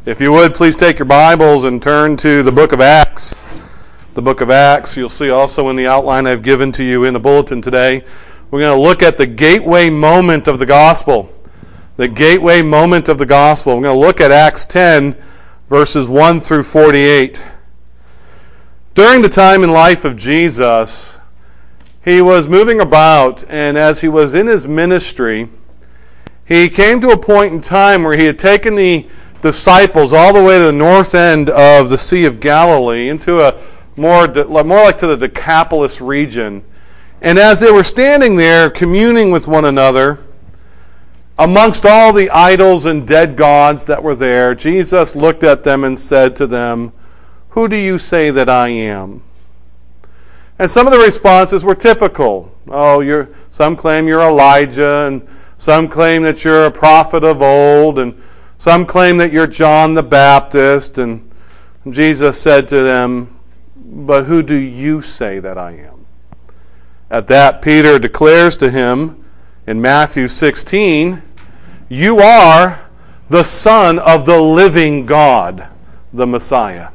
If you would, please take your Bibles and turn to the book of Acts. The book of Acts, you'll see also in the outline I've given to you in the bulletin today, we're going to look at the gateway moment of the gospel. The gateway moment of the gospel. We're going to look at Acts 10, verses 1 through 48. During the time in life of Jesus, he was moving about, and as he was in his ministry, he came to a point in time where he had taken the disciples all the way to the north end of the Sea of Galilee into a more like to the Decapolis region. And as they were standing there communing with one another, amongst all the idols and dead gods that were there, Jesus looked at them and said to them, "Who do you say that I am?" And some of the responses were typical. Some claim you're Elijah, and some claim that you're a prophet of old, and some claim that you're John the Baptist. And Jesus said to them, "But who do you say that I am?" At that, Peter declares to him in Matthew 16, "You are the Son of the living God, the Messiah."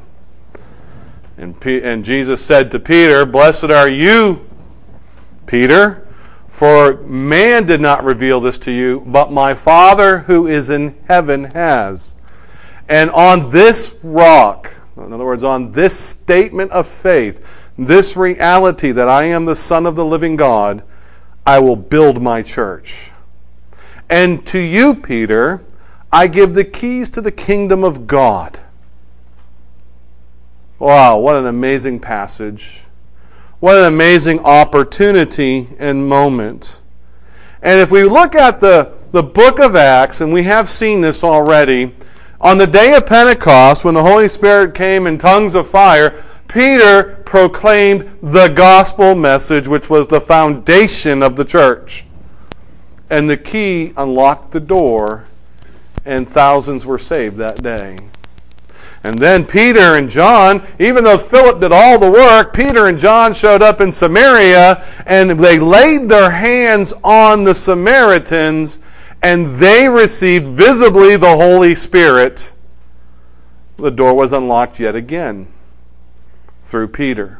And Jesus said to Peter, "Blessed are you, Peter, for man did not reveal this to you, but my Father who is in heaven has. And on this rock," in other words, on this statement of faith, this reality that I am the Son of the living God, "I will build my church. And to you, Peter, I give the keys to the kingdom of God." Wow, what an amazing passage. What an amazing opportunity and moment. And if we look at the book of Acts, and we have seen this already, on the day of Pentecost, when the Holy Spirit came in tongues of fire, Peter proclaimed the gospel message, which was the foundation of the church. And the key unlocked the door, and thousands were saved that day. And then Peter and John, even though Philip did all the work, Peter and John showed up in Samaria, and they laid their hands on the Samaritans, and they received visibly the Holy Spirit. The door was unlocked yet again through Peter.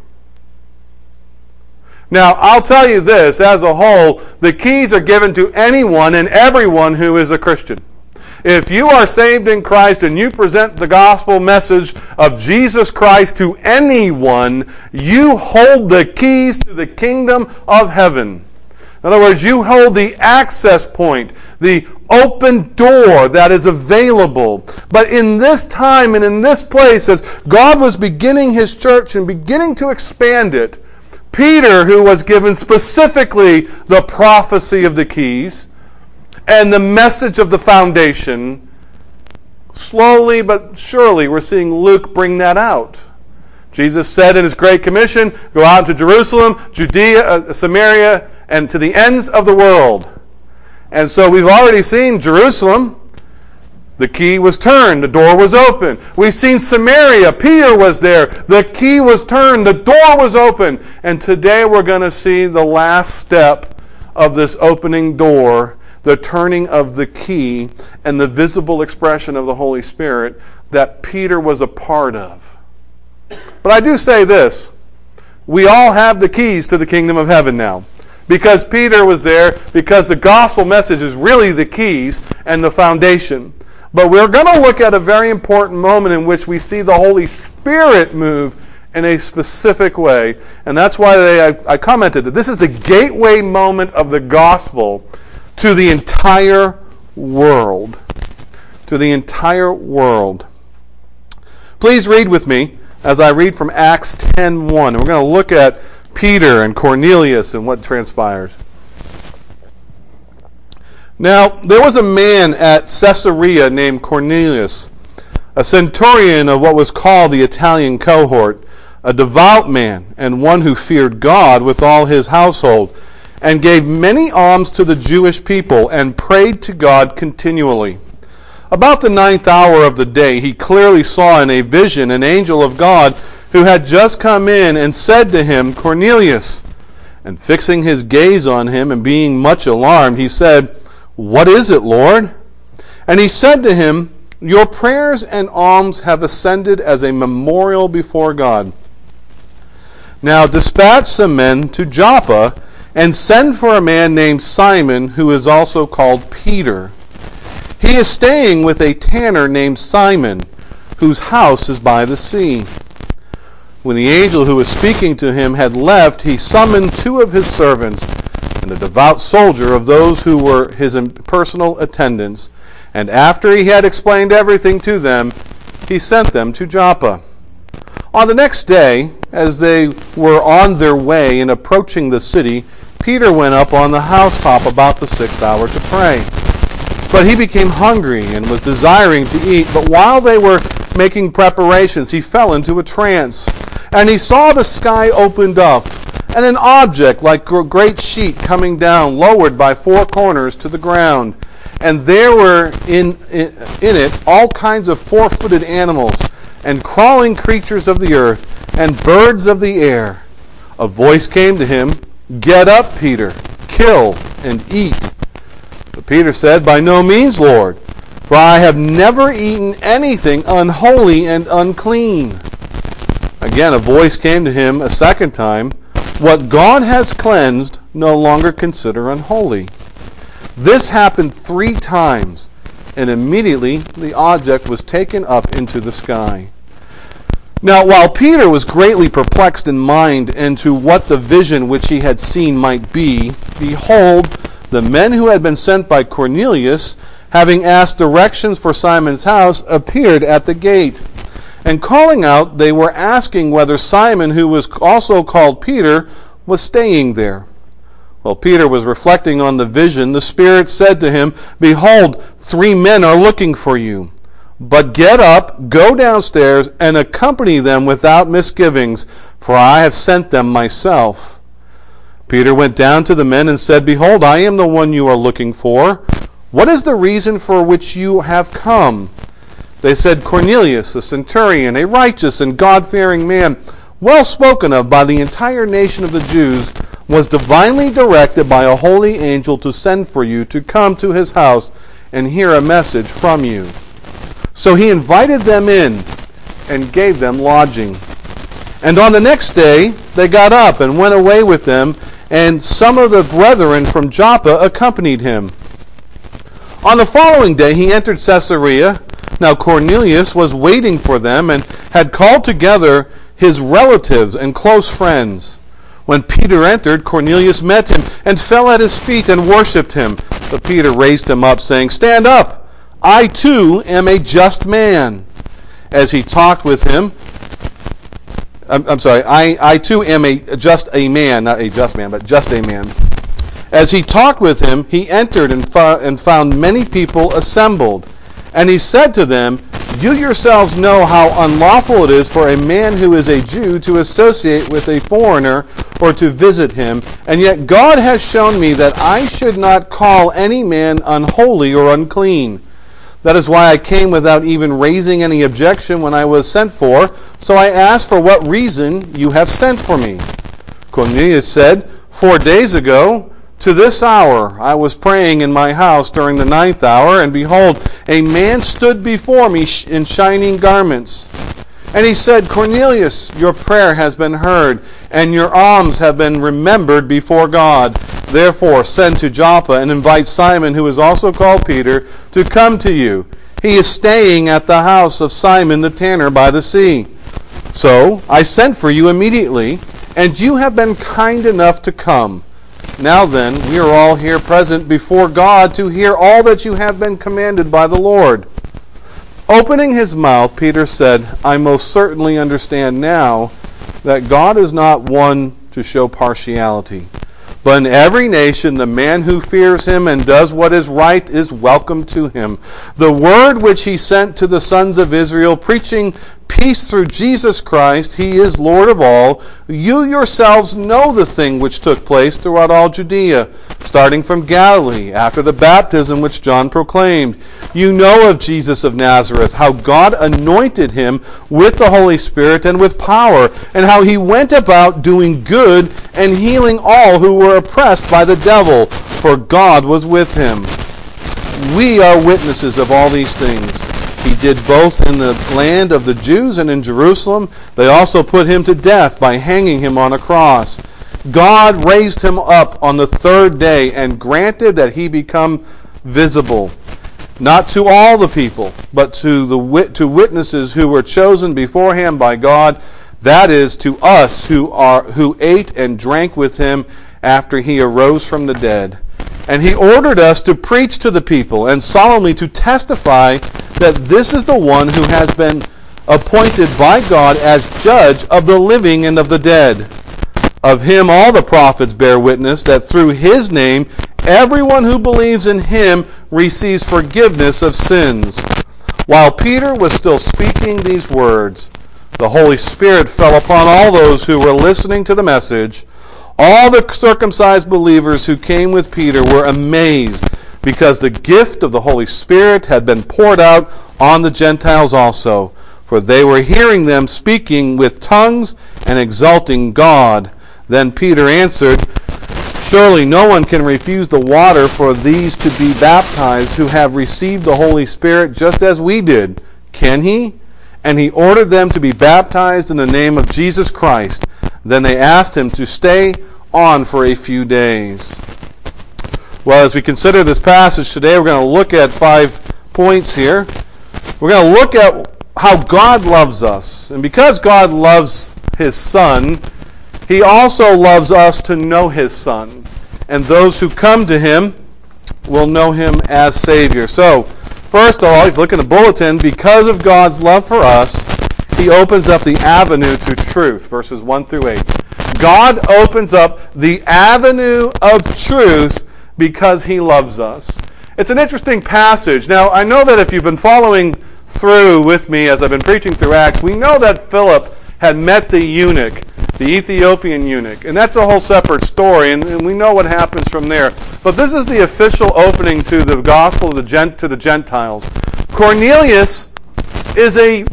Now, I'll tell you this, as a whole, the keys are given to anyone and everyone who is a Christian. If you are saved in Christ and you present the gospel message of Jesus Christ to anyone, you hold the keys to the kingdom of heaven. In other words, you hold the access point, the open door that is available. But in this time and in this place, as God was beginning his church and beginning to expand it, Peter, who was given specifically the prophecy of the keys and the message of the foundation, slowly but surely we're seeing Luke bring that out. Jesus said in his Great Commission, "Go out to Jerusalem, Judea, Samaria, and to the ends of the world." And so we've already seen Jerusalem. The key was turned. The door was open. We've seen Samaria. Peter was there. The key was turned. The door was open. And today we're going to see the last step of this opening door, the turning of the key, and the visible expression of the Holy Spirit that Peter was a part of. But I do say this. We all have the keys to the kingdom of heaven now. Because Peter was there, because the gospel message is really the keys and the foundation. But we're going to look at a very important moment in which we see the Holy Spirit move in a specific way. And that's why I commented that this is the gateway moment of the gospel to the entire world. To the entire world. Please read with me as I read from Acts 10:1. We're going to look at Peter and Cornelius and what transpires. Now, there was a man at Caesarea named Cornelius, a centurion of what was called the Italian cohort, a devout man and one who feared God with all his household, and gave many alms to the Jewish people and prayed to God continually. About the 9th hour of the day, he clearly saw in a vision an angel of God who had just come in and said to him, "Cornelius." And fixing his gaze on him and being much alarmed, he said, "What is it, Lord?" And he said to him, Your prayers and alms have ascended as a memorial before God. Now dispatch some men to Joppa, and send for a man named Simon, who is also called Peter. He is staying with a tanner named Simon, whose house is by the sea." When the angel who was speaking to him had left, he summoned 2 of his servants and a devout soldier of those who were his personal attendants. And after he had explained everything to them, he sent them to Joppa. On the next day, as they were on their way and approaching the city, Peter went up on the housetop about the 6th hour to pray. But he became hungry and was desiring to eat. But while they were making preparations, he fell into a trance. And he saw the sky opened up, and an object like a great sheet coming down, lowered by 4 corners to the ground. And there were in it all kinds of 4-footed animals, and crawling creatures of the earth, and birds of the air. A voice came to him, "Get up, Peter, kill and eat." But Peter said, "By no means, Lord, for I have never eaten anything unholy and unclean." Again a voice came to him a second time, "What God has cleansed, no longer consider unholy." This happened 3 times, and immediately the object was taken up into the sky. Now, while Peter was greatly perplexed in mind into what the vision which he had seen might be, behold, the men who had been sent by Cornelius, having asked directions for Simon's house, appeared at the gate. And calling out, they were asking whether Simon, who was also called Peter, was staying there. While Peter was reflecting on the vision, the Spirit said to him, "Behold, 3 men are looking for you. But get up, go downstairs, and accompany them without misgivings, for I have sent them myself." Peter went down to the men and said, "Behold, I am the one you are looking for. What is the reason for which you have come?" They said, "Cornelius, a centurion, a righteous and God-fearing man, well spoken of by the entire nation of the Jews, was divinely directed by a holy angel to send for you to come to his house and hear a message from you." So he invited them in and gave them lodging. And on the next day they got up and went away with them, and some of the brethren from Joppa accompanied him. On the following day he entered Caesarea. Now Cornelius was waiting for them and had called together his relatives and close friends. When Peter entered, Cornelius met him and fell at his feet and worshipped him. But Peter raised him up, saying, "Stand up! I too am a just man." As he talked with him, I too am just a man, not a just man, but just a man. As he talked with him, he entered and found many people assembled. And he said to them, "You yourselves know how unlawful it is for a man who is a Jew to associate with a foreigner or to visit him, and yet God has shown me that I should not call any man unholy or unclean. That is why I came without even raising any objection when I was sent for. So I asked for what reason you have sent for me." Cornelius said, 4 days ago, to this hour, I was praying in my house during the 9th hour, and behold, a man stood before me in shining garments. And he said, "Cornelius, your prayer has been heard, and your alms have been remembered before God. Therefore, send to Joppa and invite Simon, who is also called Peter, to come to you. He is staying at the house of Simon the tanner by the sea." So I sent for you immediately, and you have been kind enough to come. Now then, we are all here present before God to hear all that you have been commanded by the Lord. Opening his mouth, Peter said, "I most certainly understand now that God is not one to show partiality. But in every nation, the man who fears him and does what is right is welcome to him. The word which he sent to the sons of Israel, preaching peace through Jesus Christ, he is Lord of all. You yourselves know the thing which took place throughout all Judea, starting from Galilee, after the baptism which John proclaimed. You know of Jesus of Nazareth, how God anointed him with the Holy Spirit and with power, and how he went about doing good and healing all who were oppressed by the devil, for God was with him. We are witnesses of all these things. He did both in the land of the Jews and in Jerusalem. They also put him to death by hanging him on a cross. God raised him up on the third day and granted that he become visible, not to all the people, but to witnesses who were chosen beforehand by God, that is, to us who ate and drank with him after he arose from the dead. And he ordered us to preach to the people and solemnly to testify that this is the one who has been appointed by God as judge of the living and of the dead. Of him all the prophets bear witness that through his name everyone who believes in him receives forgiveness of sins. While Peter was still speaking these words, the Holy Spirit fell upon all those who were listening to the message. All the circumcised believers who came with Peter were amazed because the gift of the Holy Spirit had been poured out on the Gentiles also, for they were hearing them speaking with tongues and exalting God. Then Peter answered, "Surely no one can refuse the water for these to be baptized who have received the Holy Spirit just as we did, can he?" And he ordered them to be baptized in the name of Jesus Christ. Then they asked him to stay on for a few days. Well, as we consider this passage today, we're going to look at 5 points here. We're going to look at how God loves us. And because God loves his Son, he also loves us to know his Son. And those who come to him will know him as Savior. So, first of all, if you look in the bulletin, because of God's love for us, he opens up the avenue to truth, verses 1 through 8. God opens up the avenue of truth because he loves us. It's an interesting passage. Now, I know that if you've been following through with me as I've been preaching through Acts, we know that Philip had met the eunuch, the Ethiopian eunuch, and that's a whole separate story, and we know what happens from there. But this is the official opening to the gospel to the Gentiles. Cornelius is a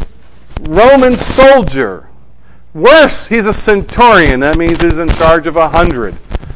Roman soldier. Worse, he's a centurion. That means he's in charge of 100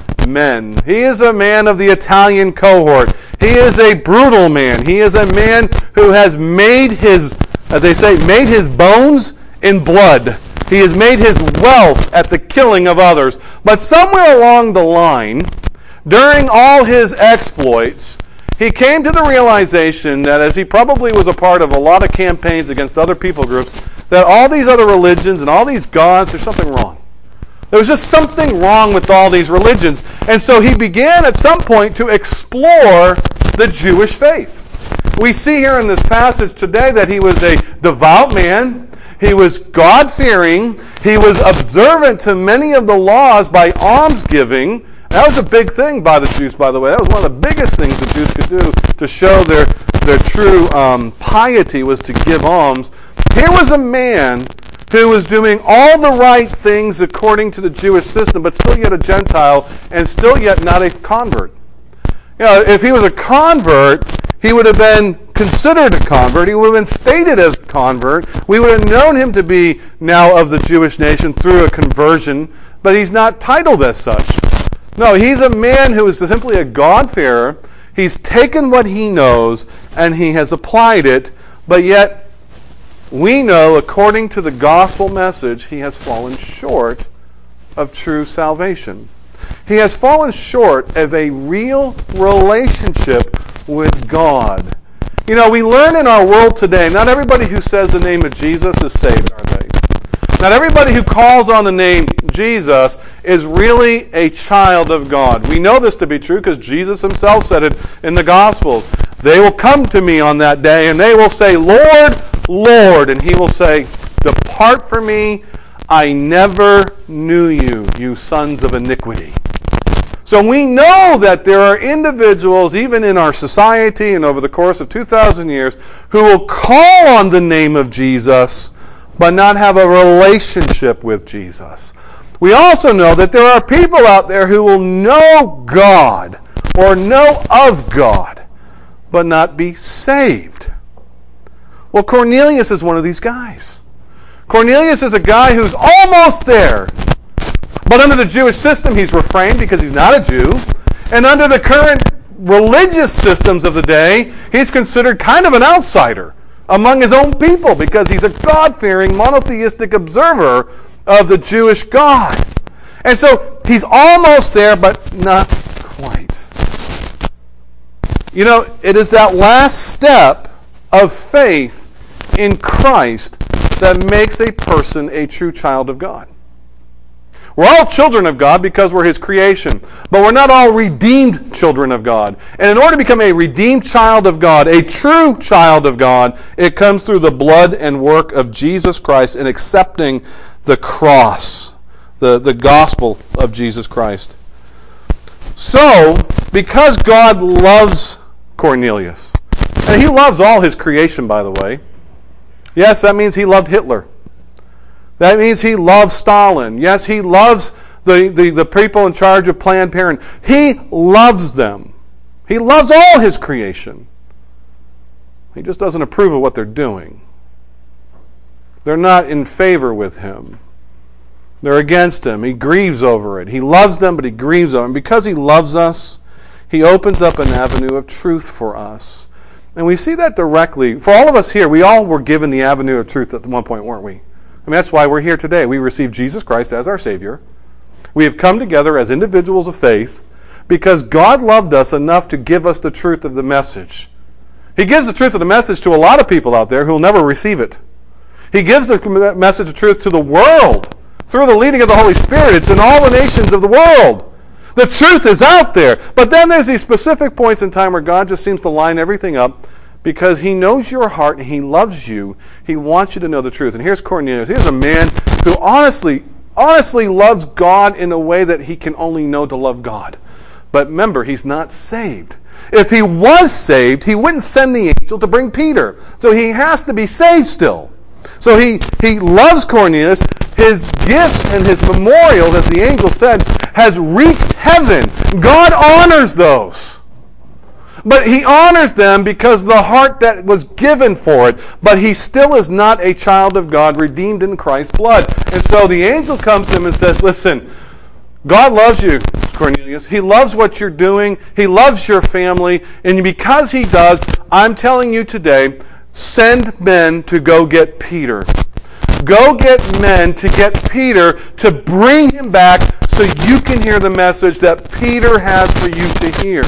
men. He is a man of the Italian cohort. He is a brutal man. He is a man who has made his, as they say, made his bones in blood. He has made his wealth at the killing of others. But somewhere along the line, during all his exploits, he came to the realization that, as he probably was a part of a lot of campaigns against other people groups, that all these other religions and all these gods, there's something wrong. There was just something wrong with all these religions. And so he began at some point to explore the Jewish faith. We see here in this passage today that he was a devout man. He was God-fearing. He was observant to many of the laws by almsgiving. That was a big thing by the Jews, by the way. That was one of the biggest things the Jews could do to show their true piety, was to give alms. Here was a man who was doing all the right things according to the Jewish system, but still yet a Gentile and still yet not a convert. You know, if he was a convert, he would have been considered a convert. He would have been stated as a convert. We would have known him to be now of the Jewish nation through a conversion, but he's not titled as such. No, he's a man who is simply a God-fearer. He's taken what he knows and he has applied it, but yet we know, according to the gospel message, he has fallen short of true salvation. He has fallen short of a real relationship with God. You know, we learn in our world today, not everybody who says the name of Jesus is saved, are they? Not everybody who calls on the name Jesus is really a child of God. We know this to be true because Jesus himself said it in the Gospels. They will come to me on that day and they will say, "Lord, Lord," and he will say, "Depart from me, I never knew you, you sons of iniquity." So we know that there are individuals, even in our society and over the course of 2,000 years, who will call on the name of Jesus, but not have a relationship with Jesus. We also know that there are people out there who will know God or know of God, but not be saved. Well, Cornelius is one of these guys. Cornelius is a guy who's almost there. But under the Jewish system, he's refrained because he's not a Jew. And under the current religious systems of the day, he's considered kind of an outsider. among his own people because he's a God-fearing, monotheistic observer of the Jewish God. And so he's almost there, but not quite. You know, it is that last step of faith in Christ that makes a person a true child of God. We're all children of God because we're his creation, but we're not all redeemed children of God. And in order to become a redeemed child of God, a true child of God, it comes through the blood and work of Jesus Christ and accepting the cross, the gospel of Jesus Christ. So, because God loves Cornelius, and he loves all his creation, by the way. Yes, that means he loved Hitler. That means he loves Stalin. Yes, he loves the people in charge of Planned Parenthood. He loves them. He loves all his creation. He just doesn't approve of what they're doing. They're not in favor with him. They're against him. He grieves over it. He loves them, but he grieves over them. And because he loves us, he opens up an avenue of truth for us. And we see that directly. For all of us here, we all were given the avenue of truth at one point, weren't we? I mean, that's why we're here today. We received Jesus Christ as our Savior. We have come together as individuals of faith because God loved us enough to give us the truth of the message. He gives the truth of the message to a lot of people out there who will never receive it. He gives the message of truth to the world through the leading of the Holy Spirit. It's in all the nations of the world. The truth is out there. But then there's these specific points in time where God just seems to line everything up because he knows your heart and he loves you. He wants you to know the truth. And here's Cornelius. Here's a man who honestly loves God in a way that he can only know to love God. But remember, he's not saved. If he was saved, he wouldn't send the angel to bring Peter. So he has to be saved still. So he loves Cornelius. His gifts and his memorial, as the angel said, has reached heaven. God honors those. But he honors them because the heart that was given for it. But he still is not a child of God redeemed in Christ's blood. And so the angel comes to him and says, listen, God loves you, Cornelius. He loves what you're doing. He loves your family. And because he does, I'm telling you today, send men to go get Peter. Go get men to get Peter to bring him back so you can hear the message that Peter has for you to hear.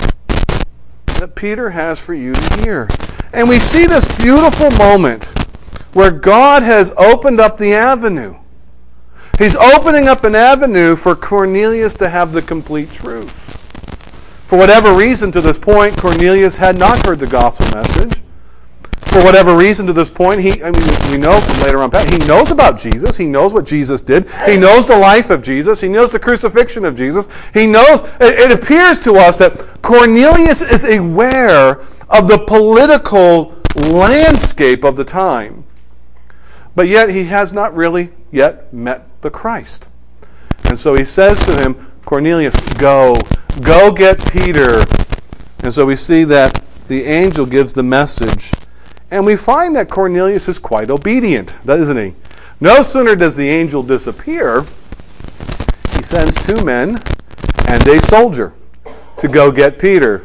That Peter has for you to hear. And we see this beautiful moment where God has opened up the avenue. He's opening up an avenue for Cornelius to have the complete truth. For whatever reason to this point, Cornelius had not heard the gospel message. For whatever reason to this point, we know from later on, he knows about Jesus. He knows what Jesus did. He knows the life of Jesus. He knows the crucifixion of Jesus. He knows, it appears to us that Cornelius is aware of the political landscape of the time. But yet he has not really yet met the Christ. And so he says to him, Cornelius, go get Peter. And so we see that the angel gives the message. And we find that Cornelius is quite obedient, doesn't he? No sooner does the angel disappear, he sends 2 men and a soldier to go get Peter.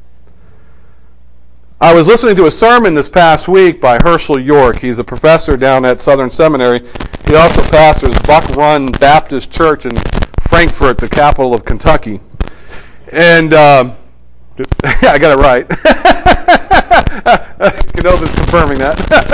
I was listening to a sermon this past week by Herschel York. He's a professor down at Southern Seminary. He also pastors Buck Run Baptist Church in Frankfort, the capital of Kentucky. And yeah, I got it right. Canova's confirming that.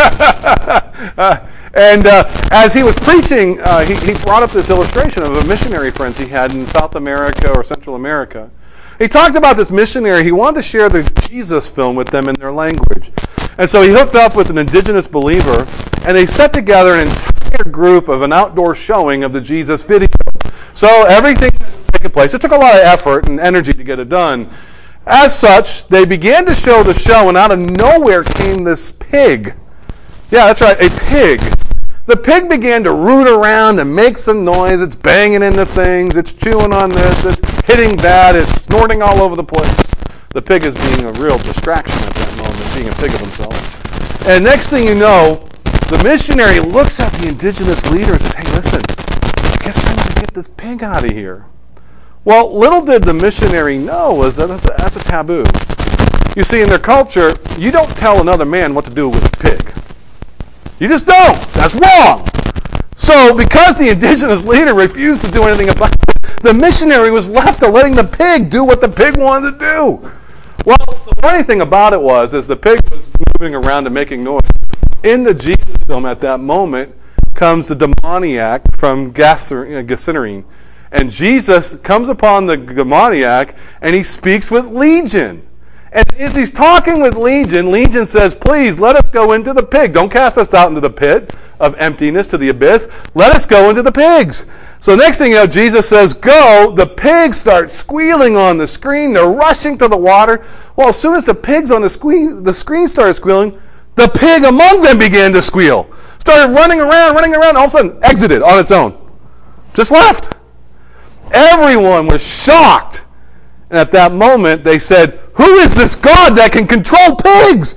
And as he was preaching, he brought up this illustration of a missionary friends he had in South America or Central America. He talked about this missionary. He wanted to share the Jesus film with them in their language. And so he hooked up with an indigenous believer, and they set together an entire group of an outdoor showing of the Jesus video. So everything was taking place. It took a lot of effort and energy to get it done. As such, they began to show the show, and out of nowhere came this pig. Yeah, that's right, a pig. The pig began to root around and make some noise. It's banging into things. It's chewing on this. It's hitting that. It's snorting all over the place. The pig is being a real distraction at that moment, being a pig of himself. And next thing you know, the missionary looks at the indigenous leader and says, hey, listen, I guess I'm going to get this pig out of here. Well, little did the missionary know was that that's a taboo. You see, in their culture, you don't tell another man what to do with a pig. You just don't. That's wrong. So, because the indigenous leader refused to do anything about it, the missionary was left to letting the pig do what the pig wanted to do. Well, the funny thing about it was, as the pig was moving around and making noise, in the Jesus film at that moment comes the demoniac from Gerasene. And Jesus comes upon the demoniac, and he speaks with Legion. And as he's talking with Legion, Legion says, please, let us go into the pig. Don't cast us out into the pit of emptiness, to the abyss. Let us go into the pigs. So next thing you know, Jesus says, go. The pigs start squealing on the screen. They're rushing to the water. Well, as soon as the pigs on the screen started squealing, the pig among them began to squeal. Started running around, all of a sudden exited on its own. Just left. Everyone was shocked. And at that moment, they said, who is this God that can control pigs?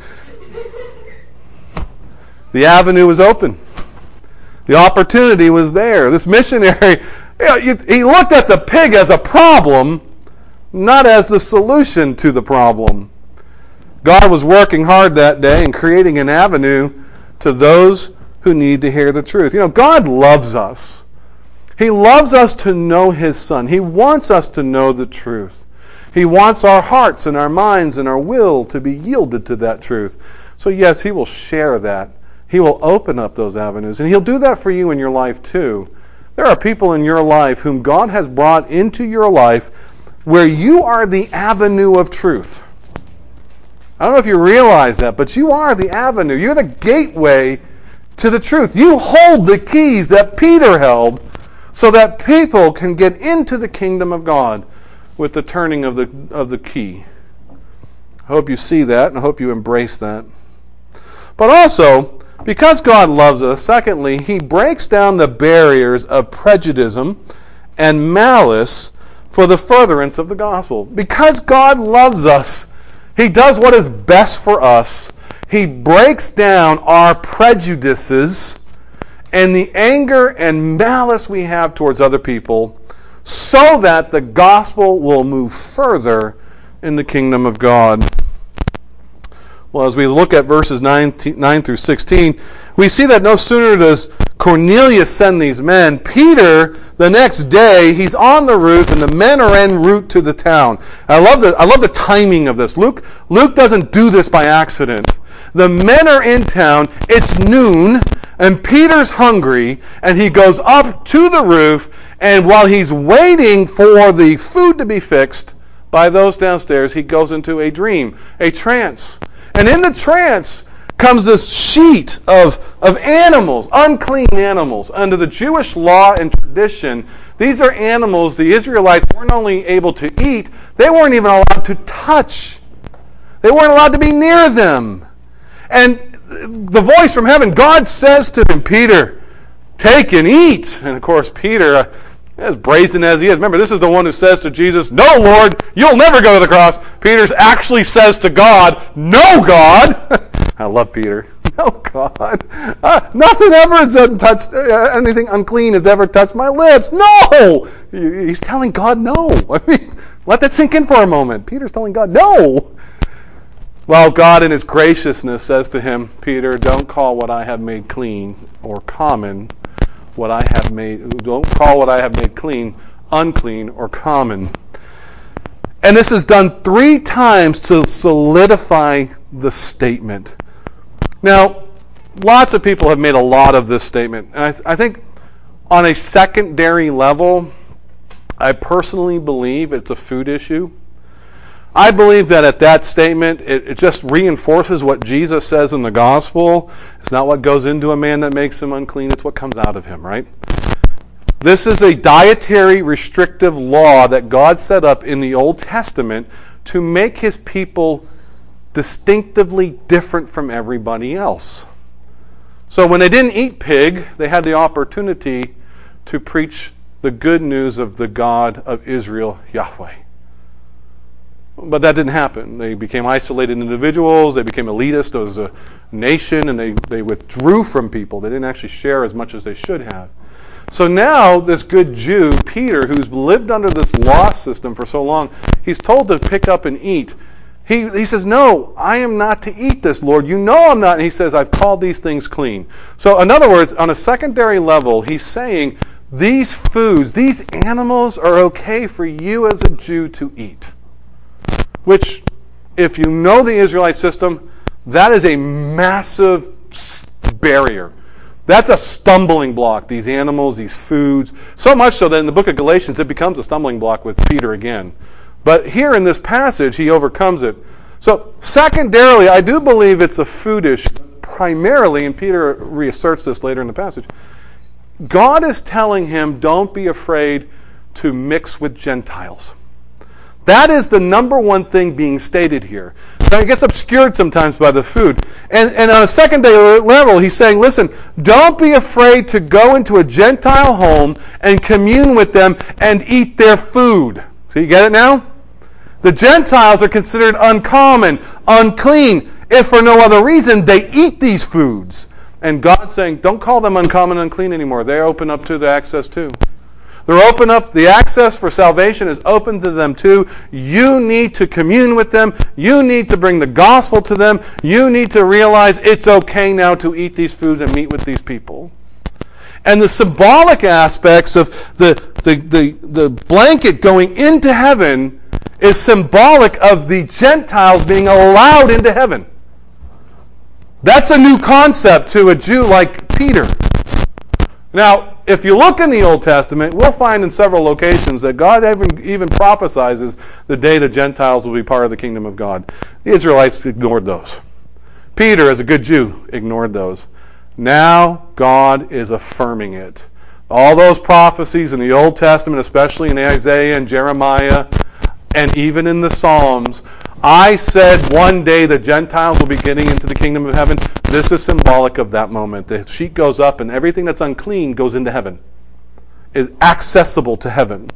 The avenue was open. The opportunity was there. This missionary, he looked at the pig as a problem, not as the solution to the problem. God was working hard that day and creating an avenue to those who need to hear the truth. God loves us. He loves us to know His Son. He wants us to know the truth. He wants our hearts and our minds and our will to be yielded to that truth. So yes, He will share that. He will open up those avenues. And He'll do that for you in your life too. There are people in your life whom God has brought into your life where you are the avenue of truth. I don't know if you realize that, but you are the avenue. You're the gateway to the truth. You hold the keys that Peter held so that people can get into the kingdom of God with the turning of the key. I hope you see that, and I hope you embrace that. But also, because God loves us, secondly, He breaks down the barriers of prejudice and malice for the furtherance of the gospel. Because God loves us, He does what is best for us. He breaks down our prejudices and the anger and malice we have towards other people, so that the gospel will move further in the kingdom of God. Well, as we look at verses 9 through 16, we see that no sooner does Cornelius send these men, Peter, the next day, he's on the roof, and the men are en route to the town. I love the timing of this. Luke doesn't do this by accident. The men are in town, it's noon, and Peter's hungry, and he goes up to the roof, and while he's waiting for the food to be fixed by those downstairs, he goes into a dream, a trance. And in the trance comes this sheet of animals, unclean animals. Under the Jewish law and tradition, these are animals the Israelites weren't only able to eat, they weren't even allowed to touch. They weren't allowed to be near them. And the voice from heaven, God says to him, Peter, take and eat. And of course, Peter, as brazen as he is, remember, this is the one who says to Jesus, no, Lord, you'll never go to the cross. Peter actually says to God, no, God. I love Peter. No, God. Nothing ever has touched, anything unclean has ever touched my lips. No! He's telling God no. I mean, let that sink in for a moment. Peter's telling God no. Well, God in His graciousness says to him, Peter, don't call what I have made clean or common don't call what I have made clean unclean or common. And this is done 3 times to solidify the statement. Now, lots of people have made a lot of this statement. And I think on a secondary level, I personally believe it's a food issue. I believe that at that statement, it just reinforces what Jesus says in the gospel. It's not what goes into a man that makes him unclean, it's what comes out of him, right? This is a dietary restrictive law that God set up in the Old Testament to make His people distinctively different from everybody else. So when they didn't eat pig, they had the opportunity to preach the good news of the God of Israel, Yahweh. But that didn't happen. They became isolated individuals, they became elitist as a nation, and they withdrew from people. They didn't actually share as much as they should have. So now this good Jew, Peter, who's lived under this law system for so long, he's told to pick up and eat. He says, no, I am not to eat this, Lord. You know I'm not. And he says, I've called these things clean. So in other words, on a secondary level, he's saying these foods, these animals are okay for you as a Jew to eat. Which, if you know the Israelite system, that is a massive barrier. That's a stumbling block, these animals, these foods. So much so that in the book of Galatians, it becomes a stumbling block with Peter again. But here in this passage, he overcomes it. So secondarily, I do believe it's a food issue, primarily, and Peter reasserts this later in the passage. God is telling him, don't be afraid to mix with Gentiles. That is the number one thing being stated here. Now, it gets obscured sometimes by the food. And on a secondary level, he's saying, listen, don't be afraid to go into a Gentile home and commune with them and eat their food. So you get it now? The Gentiles are considered uncommon, unclean. If for no other reason, they eat these foods. And God's saying, don't call them uncommon, unclean anymore. They're open up to the access too. They're open up, the access for salvation is open to them too. You need to commune with them. You need to bring the gospel to them. You need to realize it's okay now to eat these foods and meet with these people. And the symbolic aspects of the blanket going into heaven is symbolic of the Gentiles being allowed into heaven. That's a new concept to a Jew like Peter. Now, if you look in the Old Testament, we'll find in several locations that God even prophesies the day the Gentiles will be part of the kingdom of God. The Israelites ignored those. Peter, as a good Jew, ignored those. Now, God is affirming it. All those prophecies in the Old Testament, especially in Isaiah and Jeremiah, and even in the Psalms, I said one day the Gentiles will be getting into the kingdom of heaven. This is symbolic of that moment. The sheet goes up and everything that's unclean goes into heaven, is accessible to heaven.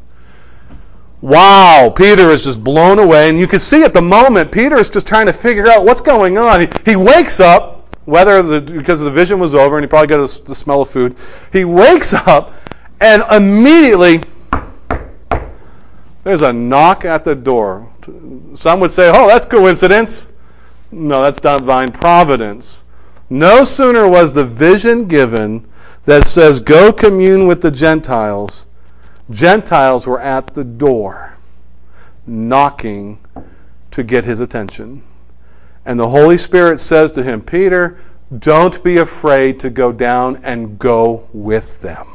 Wow, Peter is just blown away. And you can see at the moment, Peter is just trying to figure out what's going on. He wakes up, because the vision was over and he probably got the smell of food. He wakes up and immediately there's a knock at the door. Some would say, oh, that's coincidence. No, that's divine providence. No sooner was the vision given that says, go commune with the Gentiles. Gentiles were at the door, knocking to get his attention. And the Holy Spirit says to him, Peter, don't be afraid to go down and go with them.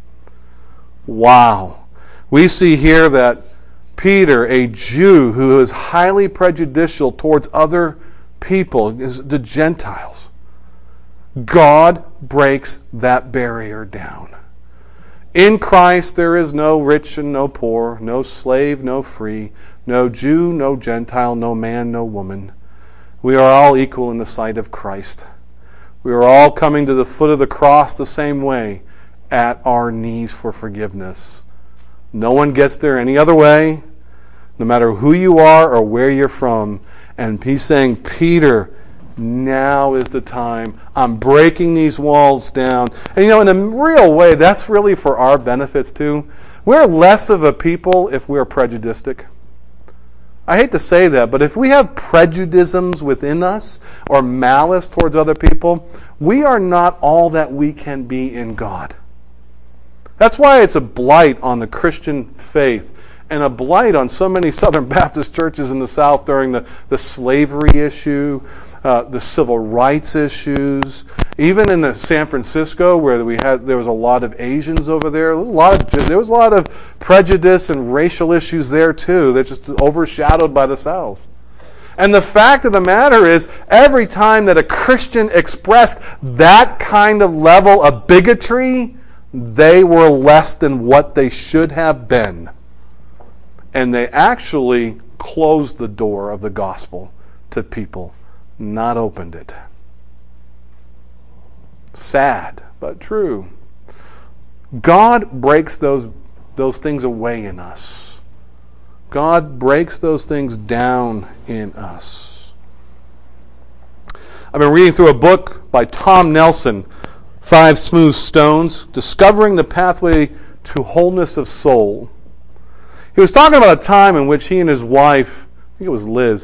Wow. We see here that Peter, a Jew who is highly prejudicial towards other people, the Gentiles, God breaks that barrier down. In Christ there is no rich and no poor, no slave, no free, no Jew, no Gentile, no man, no woman. We are all equal in the sight of Christ. We are all coming to the foot of the cross the same way, at our knees for forgiveness. No one gets there any other way, no matter who you are or where you're from. And he's saying, Peter, now is the time. I'm breaking these walls down. And in a real way, that's really for our benefits too. We're less of a people if we're prejudiced. I hate to say that, but if we have prejudices within us or malice towards other people, we are not all that we can be in God. That's why it's a blight on the Christian faith and a blight on so many Southern Baptist churches in the South during the slavery issue, the civil rights issues. Even in the San Francisco, where there was a lot of Asians over there, there was a lot of prejudice and racial issues there too that just overshadowed by the South. And the fact of the matter is, every time that a Christian expressed that kind of level of bigotry, they were less than what they should have been. And they actually closed the door of the gospel to people, not opened it. Sad, but true. God breaks those things away in us. God breaks those things down in us. I've been reading through a book by Tom Nelson, 5 Smooth Stones, Discovering the Pathway to Wholeness of Soul. He was talking about a time in which he and his wife, I think it was Liz,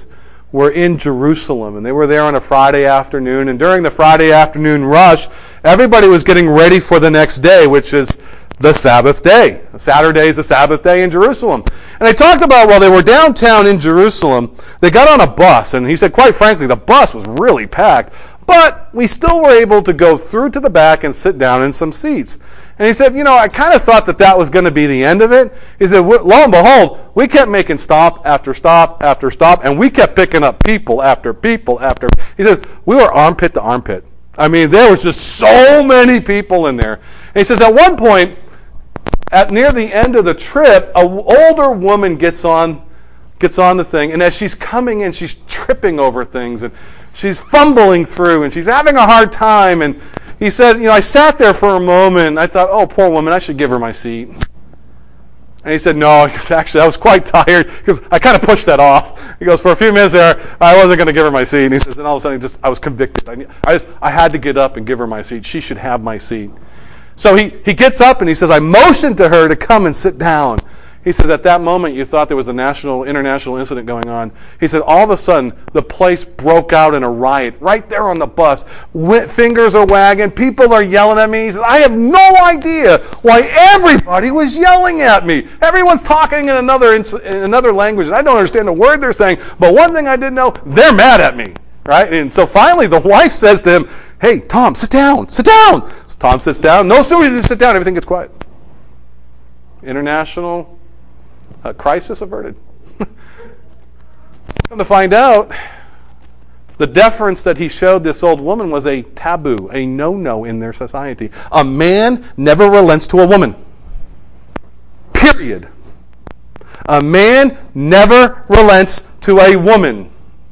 were in Jerusalem, and they were there on a Friday afternoon, and during the Friday afternoon rush, everybody was getting ready for the next day, which is the Sabbath day. Saturday is the Sabbath day in Jerusalem. And they talked about, while they were downtown in Jerusalem, they got on a bus, and he said, quite frankly, the bus was really packed, but we still were able to go through to the back and sit down in some seats. And he said, I kind of thought that was going to be the end of it. He said, lo and behold, we kept making stop after stop after stop, and we kept picking up people after people after. He says, we were armpit to armpit. I mean, there was just so many people in there. And he says, at one point, near the end of the trip, an older woman gets on the thing, and as she's coming in, she's tripping over things, and she's fumbling through, and she's having a hard time, and he said, I sat there for a moment, and I thought, oh, poor woman, I should give her my seat. And he said, no, because actually I was quite tired, because I kind of pushed that off. He goes, for a few minutes there, I wasn't going to give her my seat. And he says, and all of a sudden, I was convicted. I had to get up and give her my seat. She should have my seat. So he gets up and he says, I motioned to her to come and sit down. He says, at that moment, you thought there was an international incident going on. He said, all of a sudden, the place broke out in a riot right there on the bus. Fingers are wagging. People are yelling at me. He says, I have no idea why everybody was yelling at me. Everyone's talking in another language, and I don't understand a word they're saying. But one thing I did know, they're mad at me. Right? And so finally, the wife says to him, hey, Tom, sit down. Sit down. So Tom sits down. No sooner does he sit down, everything gets quiet. International crisis averted. Come to find out, the deference that he showed this old woman was a taboo, a no-no in their society. A man never relents to a woman. Period. A man never relents to a woman.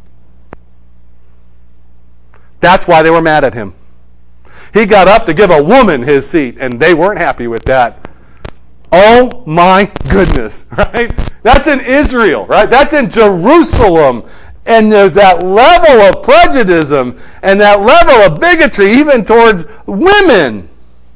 That's why they were mad at him. He got up to give a woman his seat, and they weren't happy with that. Oh my goodness, right? That's in Israel, right? That's in Jerusalem. And there's that level of prejudice and that level of bigotry even towards women.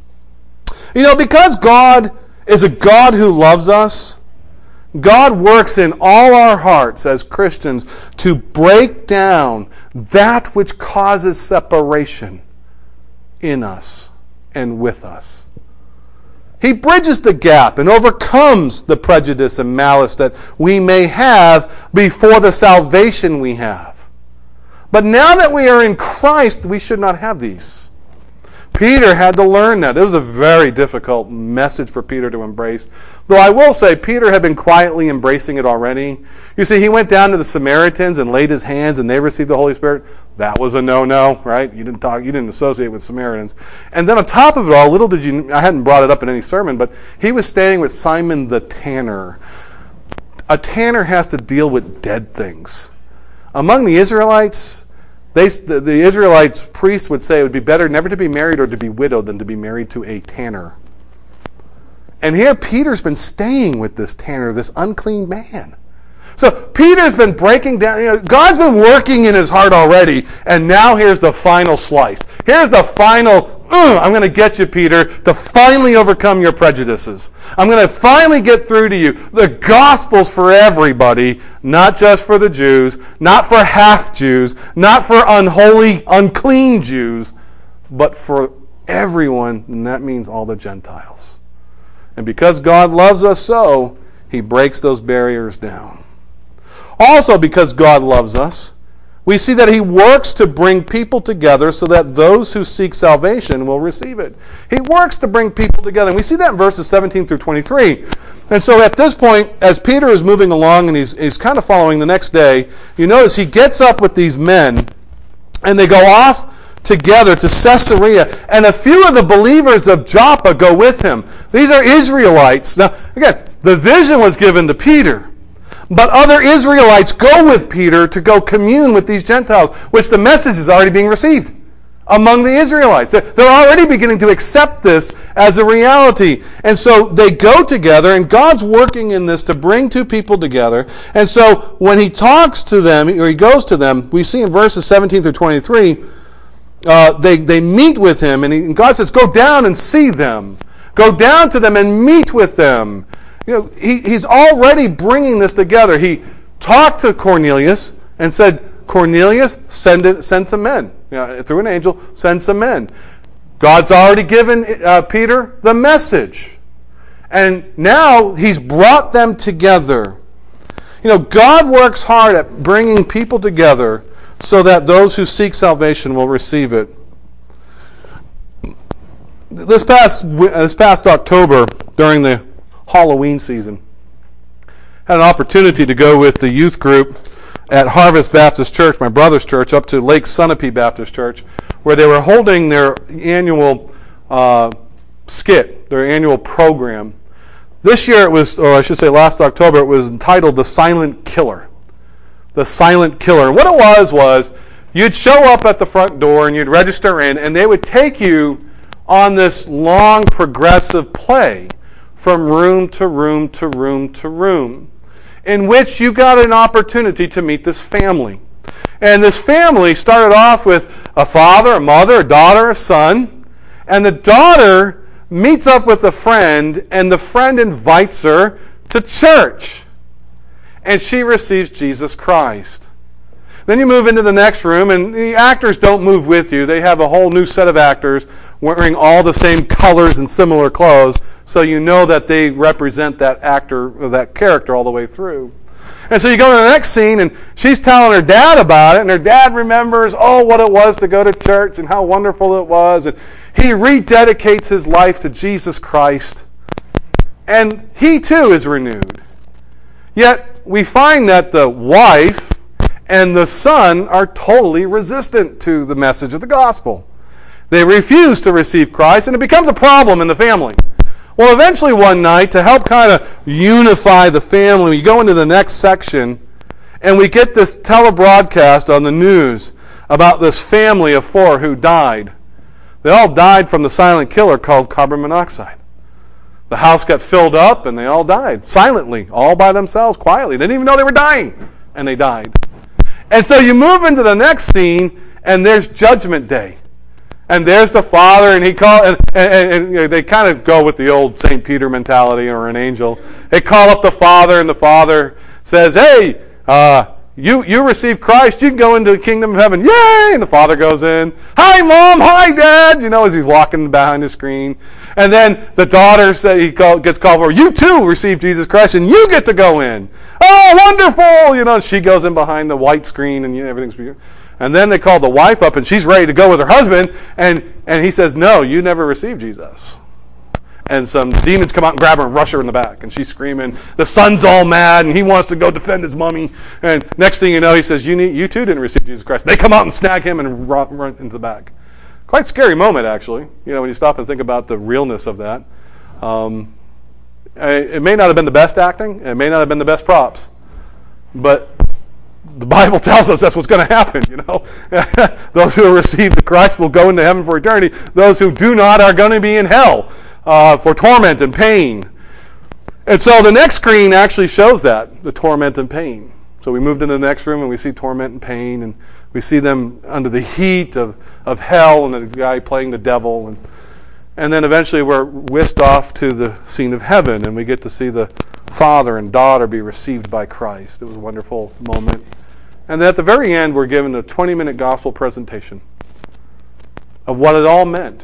Because God is a God who loves us, God works in all our hearts as Christians to break down that which causes separation in us and with us. He bridges the gap and overcomes the prejudice and malice that we may have before the salvation we have. But now that we are in Christ, we should not have these. Peter had to learn that. It was a very difficult message for Peter to embrace. Though I will say, Peter had been quietly embracing it already. You see, he went down to the Samaritans and laid his hands and they received the Holy Spirit. That was a no-no, right? You didn't associate with Samaritans. And then on top of it all, I hadn't brought it up in any sermon, but he was staying with Simon the tanner. A tanner has to deal with dead things. Among the Israelites, the Israelites priests would say it would be better never to be married or to be widowed than to be married to a tanner. And here Peter's been staying with this tanner, this unclean man. So Peter's been breaking down, God's been working in his heart already, and now here's the final slice. Here's the final, I'm going to get you, Peter, to finally overcome your prejudices. I'm going to finally get through to you. The gospel's for everybody, not just for the Jews, not for half-Jews, not for unholy, unclean Jews, but for everyone, and that means all the Gentiles. And because God loves us so, he breaks those barriers down. Also, because God loves us, we see that he works to bring people together so that those who seek salvation will receive it. He works to bring people together. And we see that in verses 17 through 23. And so at this point, as Peter is moving along and he's kind of following the next day, you notice he gets up with these men and they go off together to Caesarea. And a few of the believers of Joppa go with him. These are Israelites. Now, again, the vision was given to Peter. But other Israelites go with Peter to go commune with these Gentiles, which the message is already being received among the Israelites. They're already beginning to accept this as a reality. And so they go together, and God's working in this to bring two people together. And so when he talks to them, or he goes to them, we see in verses 17 through 23, they meet with him, and God says, go down and see them. Go down to them and meet with them. He's already bringing this together. He talked to Cornelius and said, Cornelius, send some men. Through an angel, send some men. God's already given Peter the message. And now he's brought them together. God works hard at bringing people together so that those who seek salvation will receive it. This past October, during the Halloween season, I had an opportunity to go with the youth group at Harvest Baptist Church, my brother's church, up to Lake Sunapee Baptist Church, where they were holding their annual skit, their annual program. This year it was, or I should say last October, it was entitled The Silent Killer. The Silent Killer. And what it was you'd show up at the front door and you'd register in, and they would take you on this long progressive play from room to room to room to room, in which you got an opportunity to meet this family. And this family started off with a father, a mother, a daughter, a son, and the daughter meets up with a friend, and the friend invites her to church. And she receives Jesus Christ. Then you move into the next room, and the actors don't move with you. They have a whole new set of actors wearing all the same colors and similar clothes, so you know that they represent that actor or that character all the way through. And so you go to the next scene, and she's telling her dad about it, and her dad remembers, what it was to go to church and how wonderful it was. And he rededicates his life to Jesus Christ, and he too is renewed. Yet we find that the wife and the son are totally resistant to the message of the gospel. They refuse to receive Christ, and it becomes a problem in the family. Well, eventually one night, to help kind of unify the family, we go into the next section, and we get this telebroadcast on the news about this family of 4 who died. They all died from the silent killer called carbon monoxide. The house got filled up, and they all died silently, all by themselves, quietly. They didn't even know they were dying, and they died. And so you move into the next scene, and there's Judgment Day. And there's the father, and he and they kind of go with the old St. Peter mentality, or an angel. They call up the father, and the father says, "Hey, you received Christ. You can go into the kingdom of heaven." Yay! And the father goes in. "Hi, Mom. Hi, Dad." As he's walking behind the screen. And then the daughter gets called for. "You too received Jesus Christ, and you get to go in." "Oh, wonderful!" She goes in behind the white screen, and everything's beautiful. And then they call the wife up, and she's ready to go with her husband, and he says, "No, you never received Jesus." And some demons come out and grab her and rush her in the back, and she's screaming. The son's all mad, and he wants to go defend his mommy. And next thing you know, he says, "You too didn't receive Jesus Christ." They come out and snag him and run into the back. Quite a scary moment, actually, when you stop and think about the realness of that. It may not have been the best acting, it may not have been the best props, but the Bible tells us that's what's going to happen, Those who receive the Christ will go into heaven for eternity. Those who do not are going to be in hell for torment and pain. And so the next screen actually shows that, the torment and pain. So we moved into the next room, and we see torment and pain, and we see them under the heat of hell, and the guy playing the devil. And then eventually we're whisked off to the scene of heaven, and we get to see the father and daughter be received by Christ. It was a wonderful moment. And then at the very end, we're given a 20-minute gospel presentation of what it all meant.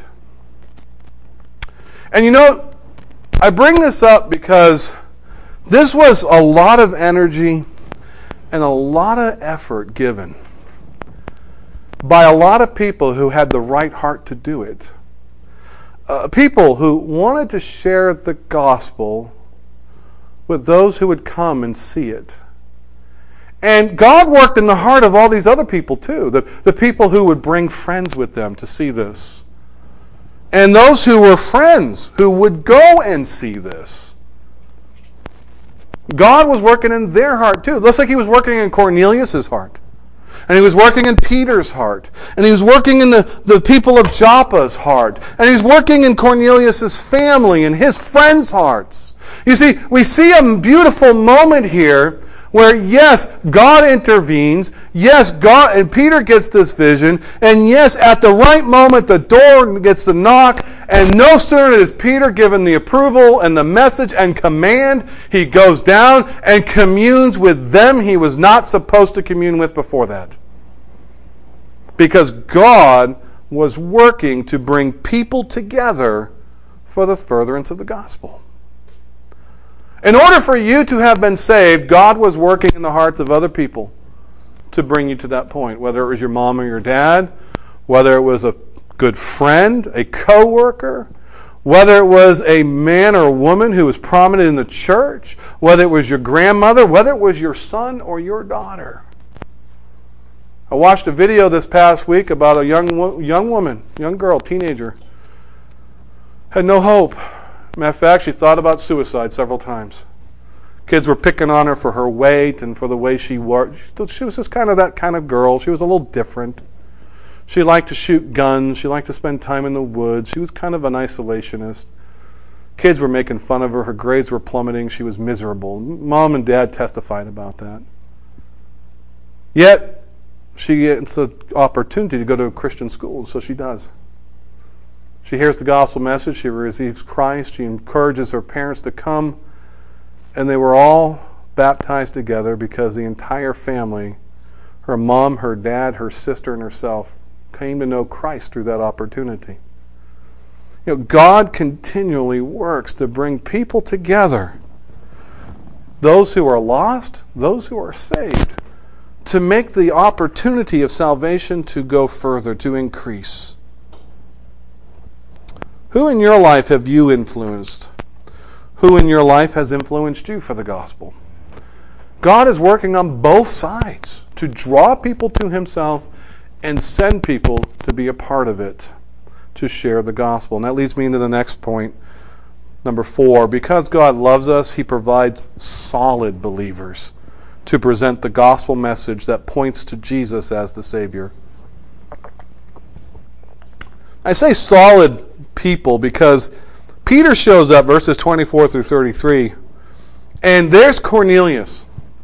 And I bring this up because this was a lot of energy and a lot of effort given by a lot of people who had the right heart to do it. People who wanted to share the gospel with those who would come and see it. And God worked in the heart of all these other people too, the people who would bring friends with them to see this. And those who were friends who would go and see this. God was working in their heart too. Looks like he was working in Cornelius' heart. And he was working in Peter's heart. And he was working in the people of Joppa's heart. And he was working in Cornelius' family and his friends' hearts. You see, we see a beautiful moment here where, yes, God intervenes. Yes, God and Peter gets this vision. And yes, at the right moment, the door gets the knock. And no sooner is Peter given the approval and the message and command, he goes down and communes with them he was not supposed to commune with before that. because God was working to bring people together for the furtherance of the gospel. In order for you to have been saved, God was working in the hearts of other people to bring you to that point, whether it was your mom or your dad, whether it was a good friend, a co-worker, whether it was a man or a woman who was prominent in the church, whether it was your grandmother, whether it was your son or your daughter. I watched a video this past week about a young woman, young girl, teenager, had no hope. Matter of fact, she thought about suicide several times. Kids were picking on her for her weight and for the way she wore. She was just kind of that kind of girl. She was a little different. She liked to shoot guns. She liked to spend time in the woods. She was kind of an isolationist. Kids were making fun of her. Her grades were plummeting. She was miserable. Mom and Dad testified about that. Yet, she gets an opportunity to go to a Christian school, so she does. She hears the gospel message. She receives Christ. She encourages her parents to come. And they were all baptized together because the entire family, her mom, her dad, her sister, and herself, came to know Christ through that opportunity. You know, God continually works to bring people together, those who are lost, those who are saved, to make the opportunity of salvation to go further, to increase. Who in your life have you influenced? Who in your life has influenced you for the gospel? God is working on both sides to draw people to himself and send people to be a part of it, to share the gospel. And that leads me into the next point, number 4. Because God loves us, he provides solid believers to present the gospel message that points to Jesus as the Savior. I say solid people because Peter shows up, verses 24 through 33, and there's Cornelius.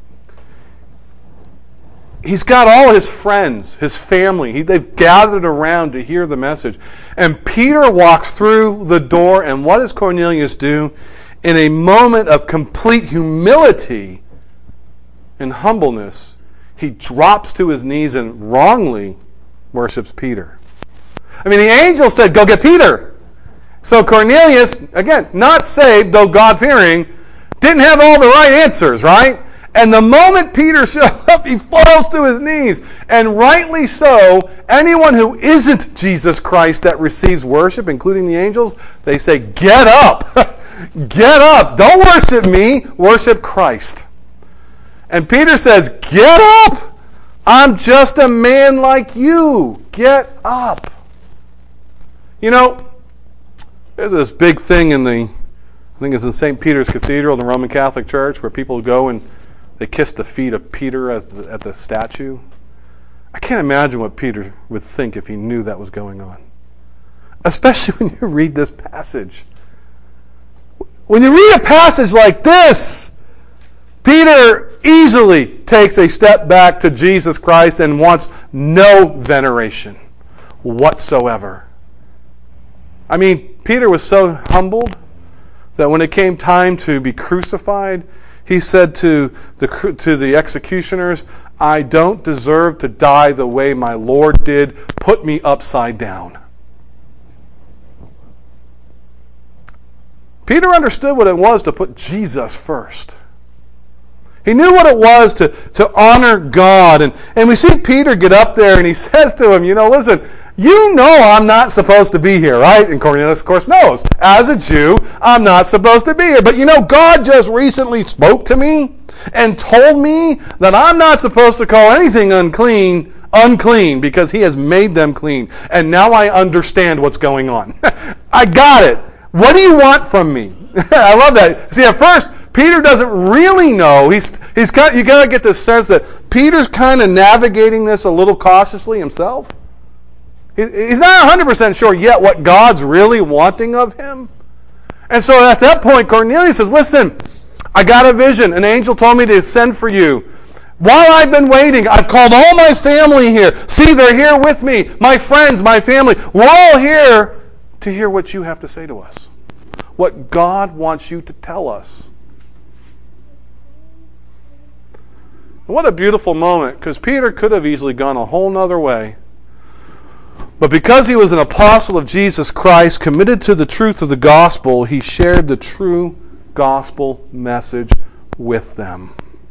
He's got all his friends, his family. They've gathered around to hear the message. And Peter walks through the door, and what does Cornelius do? In a moment of complete humility and humbleness, he drops to his knees and wrongly worships Peter. I mean, the angel said, "Go get Peter." So Cornelius, again, not saved, though God-fearing, didn't have all the right answers, right? And the moment Peter shows up, he falls to his knees. And rightly so, anyone who isn't Jesus Christ that receives worship, including the angels, they say, "Get up! Get up! Don't worship me, worship Christ." And Peter says, "Get up! I'm just a man like you. Get up." You know, there's this big thing in I think it's in St. Peter's Cathedral in the Roman Catholic Church, where people go and they kiss the feet of Peter at the statue. I can't imagine what Peter would think if he knew that was going on. Especially when you read this passage. When you read a passage like this, Peter easily takes a step back to Jesus Christ and wants no veneration whatsoever. I mean, Peter was so humbled that when it came time to be crucified, he said to the executioners, "I don't deserve to die the way my Lord did. Put me upside down." Peter understood what it was to put Jesus first. He knew what it was to honor God. And we see Peter get up there and he says to him, "Listen, you know I'm not supposed to be here, right?" And Cornelius, of course, knows. As a Jew, I'm not supposed to be here. But God just recently spoke to me and told me that I'm not supposed to call anything unclean because he has made them clean. And now I understand what's going on. I got it. What do you want from me? I love that. See, at first, Peter doesn't really know. You got to get this sense that Peter's kind of navigating this a little cautiously himself. He's not 100% sure yet what God's really wanting of him. And so at that point, Cornelius says, "Listen, I got a vision. An angel told me to send for you. While I've been waiting, I've called all my family here. See, they're here with me. My friends, my family. We're all here to hear what you have to say to us. What God wants you to tell us." What a beautiful moment, because Peter could have easily gone a whole nother way. But because he was an apostle of Jesus Christ, committed to the truth of the gospel, he shared the true gospel message with them.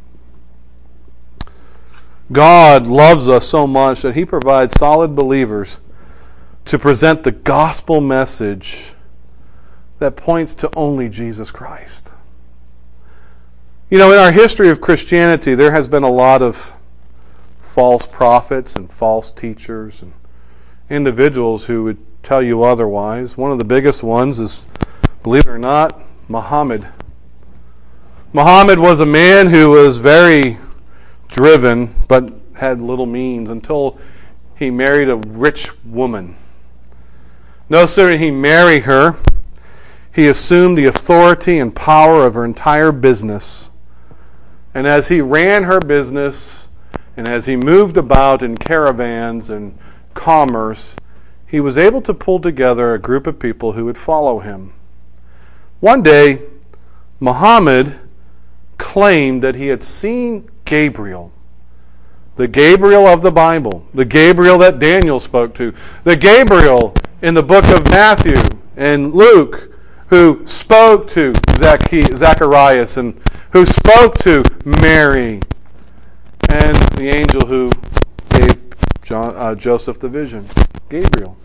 God loves us so much that he provides solid believers to present the gospel message that points to only Jesus Christ. You know, in our history of Christianity, there has been a lot of false prophets and false teachers and individuals who would tell you otherwise. One of the biggest ones is, believe it or not, Muhammad. Muhammad was a man who was very driven but had little means until he married a rich woman. No sooner did he marry her, he assumed the authority and power of her entire business. And as he ran her business, and as he moved about in caravans and commerce, he was able to pull together a group of people who would follow him. One day, Muhammad claimed that he had seen Gabriel, the Gabriel of the Bible, the Gabriel that Daniel spoke to, the Gabriel in the book of Matthew and Luke, who spoke to Zacharias and who spoke to Mary, and the angel who gave Joseph the vision, Gabriel.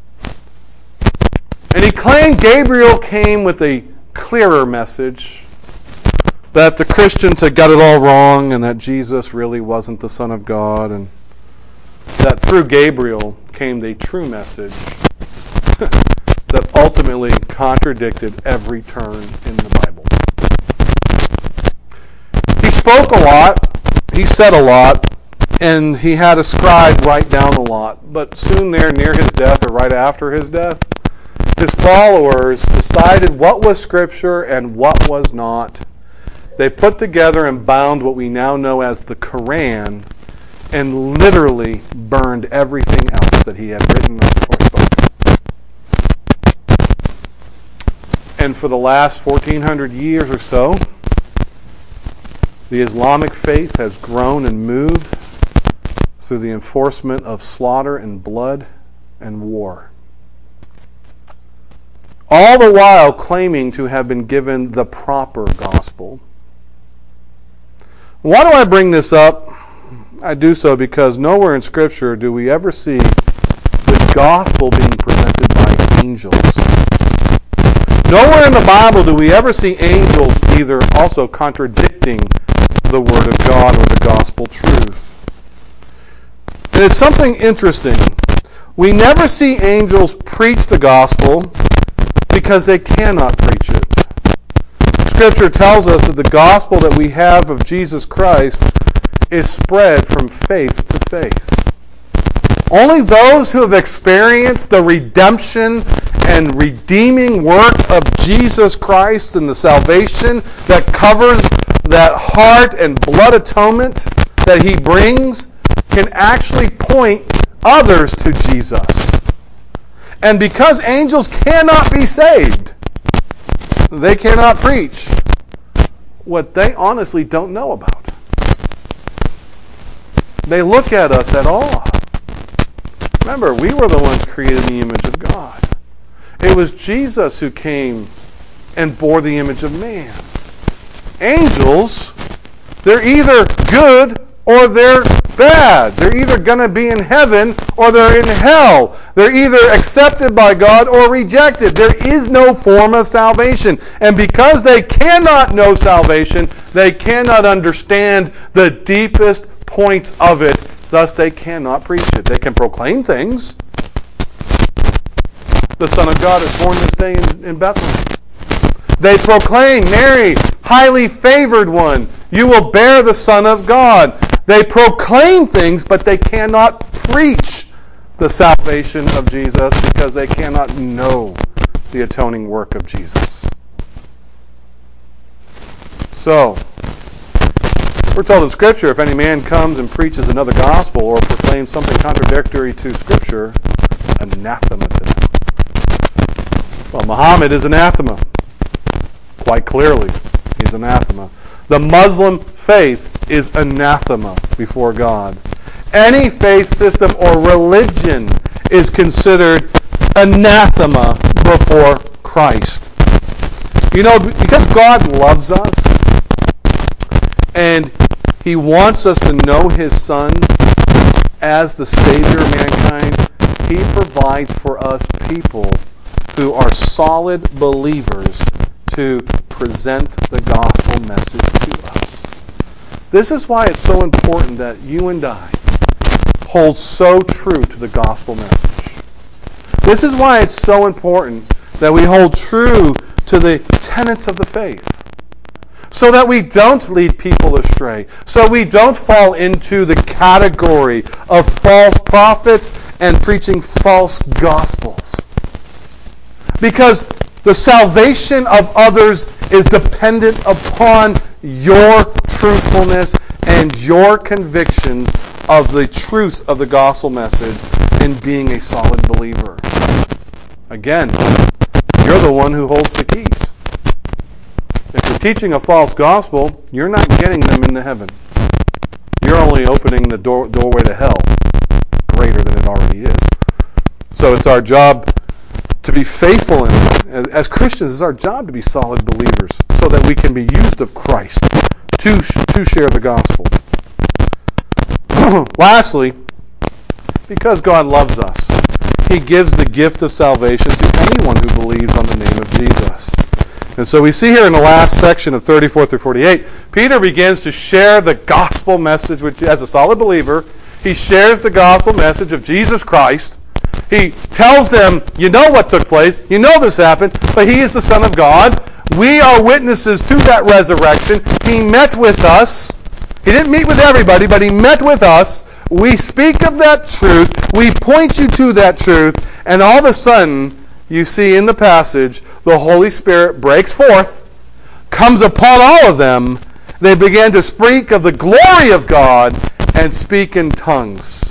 And he claimed Gabriel came with a clearer message, that the Christians had got it all wrong and that Jesus really wasn't the Son of God, and that through Gabriel came the true message that ultimately contradicted every turn in the Bible. He spoke a lot, he said a lot, and he had a scribe write down a lot. But soon there, near his death or right after his death, his followers decided what was Scripture and what was not. They put together and bound what we now know as the Quran and literally burned everything else that he had written or spoken. And for the last 1400 years or so, the Islamic faith has grown and moved through the enforcement of slaughter and blood and war. All the while claiming to have been given the proper gospel. Why do I bring this up? I do so because nowhere in Scripture do we ever see the gospel being presented by angels. Nowhere in the Bible do we ever see angels either also contradicting the Word of God or the gospel truth. And it's something interesting. We never see angels preach the gospel because they cannot preach it. Scripture tells us that the gospel that we have of Jesus Christ is spread from faith to faith. Only those who have experienced the redemption and redeeming work of Jesus Christ and the salvation that covers that heart and blood atonement that he brings can actually point others to Jesus. And because angels cannot be saved, they cannot preach what they honestly don't know about. They look at us at awe. Remember, we were the ones created in the image of God. It was Jesus who came and bore the image of man. Angels, they're either good or they're bad. They're either going to be in heaven or they're in hell. They're either accepted by God or rejected. There is no form of salvation. And because they cannot know salvation, they cannot understand the deepest points of it. Thus, they cannot preach it. They can proclaim things. The Son of God is born this day in Bethlehem. They proclaim, Mary, highly favored one, you will bear the Son of God. They proclaim things, but they cannot preach the salvation of Jesus because they cannot know the atoning work of Jesus. So, we're told in Scripture, if any man comes and preaches another gospel or proclaims something contradictory to Scripture, anathema to them. Well, Muhammad is anathema. Quite clearly, he's anathema. The Muslim faith is anathema before God. Any faith system or religion is considered anathema before Christ. You know, because God loves us and He wants us to know His Son as the Savior of mankind, He provides for us people who are solid believers to present the gospel message to us. This is why it's so important that you and I hold so true to the gospel message. This is why it's so important that we hold true to the tenets of the faith, so that we don't lead people astray, so we don't fall into the category of false prophets and preaching false gospels. Because the salvation of others is dependent upon your truthfulness and your convictions of the truth of the gospel message and being a solid believer. Again, you're the one who holds the keys. If you're teaching a false gospel, you're not getting them into heaven. You're only opening the doorway to hell greater than it already is. So it's our job to be faithful in it. As Christians, it's our job to be solid believers so that we can be used of Christ to share the gospel. Lastly, because God loves us, He gives the gift of salvation to anyone who believes on the name of Jesus. And so we see here in the last section of 34 through 48, Peter begins to share the gospel message, which as a solid believer, he shares the gospel message of Jesus Christ. He tells them, you know what took place, you know this happened, but He is the Son of God. We are witnesses to that resurrection. He met with us. He didn't meet with everybody, but He met with us. We speak of that truth. We point you to that truth. And all of a sudden, you see in the passage, the Holy Spirit breaks forth, comes upon all of them. They began to speak of the glory of God and speak in tongues.